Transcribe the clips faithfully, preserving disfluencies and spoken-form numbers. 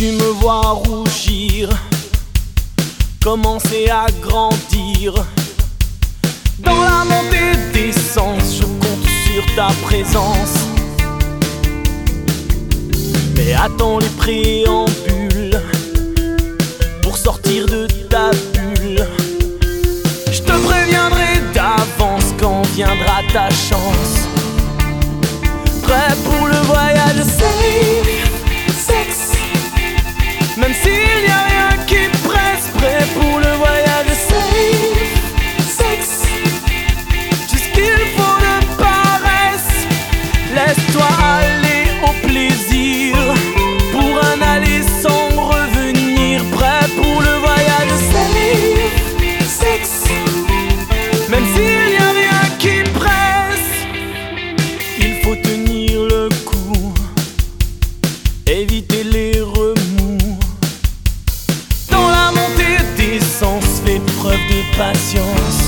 tu me vois rougir, commencer à grandir. Dans la montée d'essence, je compte sur ta présence. Mais attends les préambules pour sortir de ta bulle. Je te préviendrai d'avance quand viendra ta chance. Prêt pour le voyage safe, sexe, même s'il n'y a rien qui presse. Prêt pour le voyage safe, sexe, tout ce qu'il faut de paresse. Laisse-toi aller au plaisir pour un aller sans revenir. Prêt pour le voyage safe, sexe, même s'il n'y a rien qui presse. Il faut tenir le coup, éviter les remous. Dans la montée d'essence, fais preuve de patience.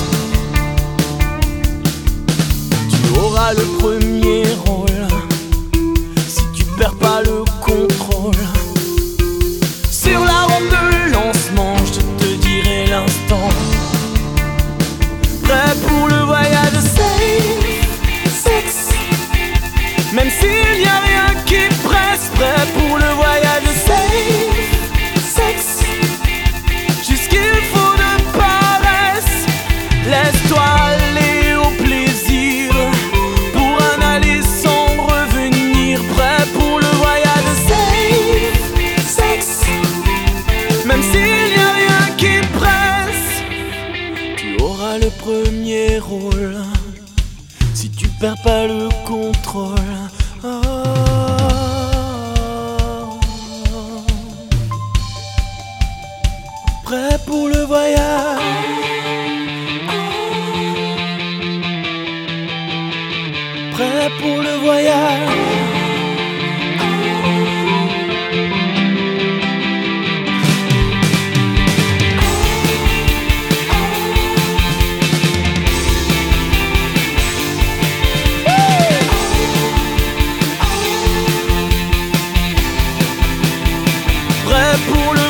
Tu auras le premier rôle si tu perds pas le contrôle. Sur la rampe de lancement, je te dirai l'instant. Prêt pour le voyage safe, sexe, même s'il n'y a rien qui presse. Prêt pour le voyage safe, sexe, jusqu'il faut de paresse. Laisse-toi aller au plaisir pour un aller sans revenir. Prêt pour le voyage safe, sexe, même s'il n'y a rien qui presse. Tu auras le premier rôle si tu perds pas le contrôle. Oh. Prêt pour le voyage, prêt pour le voyage. Prêt pour le